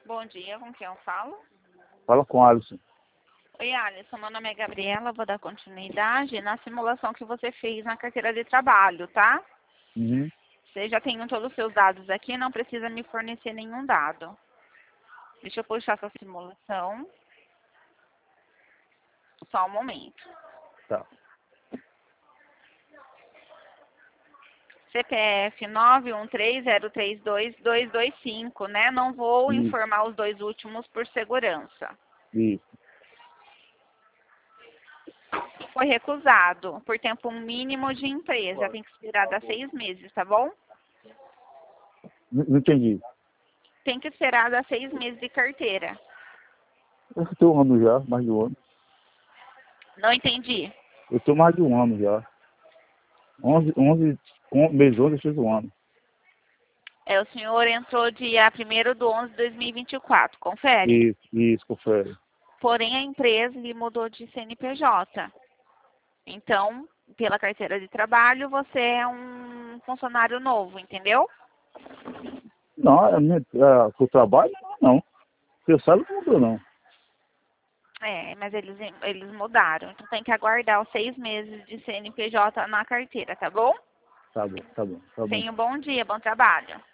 Bom dia, com quem eu falo? Fala com o Alisson. Oi, Alisson, meu nome é Gabriela, vou dar continuidade na simulação que você fez na carteira de trabalho, tá? Uhum. Você já tem todos os seus dados aqui, não precisa me fornecer nenhum dado. Deixa eu puxar essa simulação. Só um momento. Tá. CPF 913032225, né? Não vou Isso, informar os dois últimos por segurança. isso. Foi recusado por tempo mínimo de empresa. Tem que esperar dar 6 meses, tá bom? Não entendi. Tem que esperar dar 6 meses de carteira. Eu estou um ano já, mais de um ano. Não entendi. Eu estou mais de um ano já. 11 mês 11 fez um ano. O senhor entrou dia 1º de 11 de 2024, confere? Isso, confere. Porém, a empresa lhe mudou de CNPJ. Então, pela carteira de trabalho, você é um funcionário novo, entendeu? Não, o trabalho não. Seu salário não mudou, não. Mas eles mudaram. Então, tem que aguardar os 6 meses de CNPJ na carteira, tá bom? Tá bom, tá bom, tá bom. Tenha um bom dia, bom trabalho.